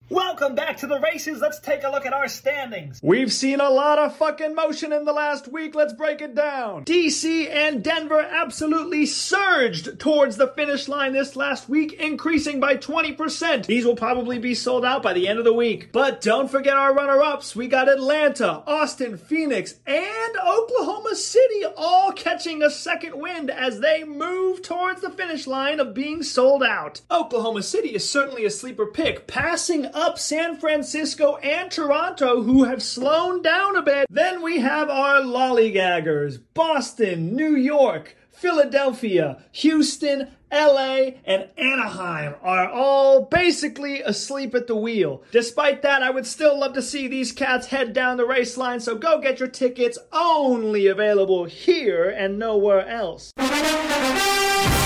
Welcome back to the races. Let's take a look at our standings. We've seen a lot of fucking motion in the last week. Let's break it down. DC and Denver absolutely surged towards the finish line this last week, increasing by 20%. These will probably be sold out by the end of the week. But don't forget our runner-ups. We got Atlanta, Austin, Phoenix, and Oklahoma City all catching a second wind as they move towards the finish line of being sold out. Oklahoma City is certainly a sleeper pick, passing up San Francisco and Toronto, who have slowed down a bit. Then we have our lollygaggers. Boston, New York, Philadelphia, Houston, LA, and Anaheim are all basically asleep at the wheel. Despite that, I would still love to see these cats head down the race line, so go get your tickets, only available here and nowhere else.